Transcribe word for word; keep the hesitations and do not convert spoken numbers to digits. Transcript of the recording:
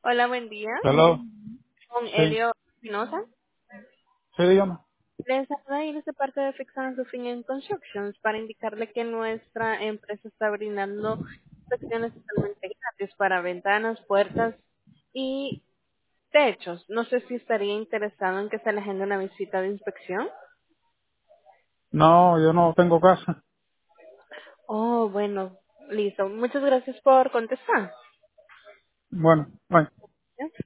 Hola, buen día. Hello. Con Sí, Elio Espinosa. sí, dígame. Les saluda Iris de parte de Fix and Roofing and Constructions para indicarle que nuestra empresa está brindando inspecciones totalmente gratis para ventanas, puertas y techos. No sé si estaría interesado en que se le agende una visita de inspección. No, yo no tengo casa. Oh, bueno, listo. Muchas gracias por contestar. Bueno, bye.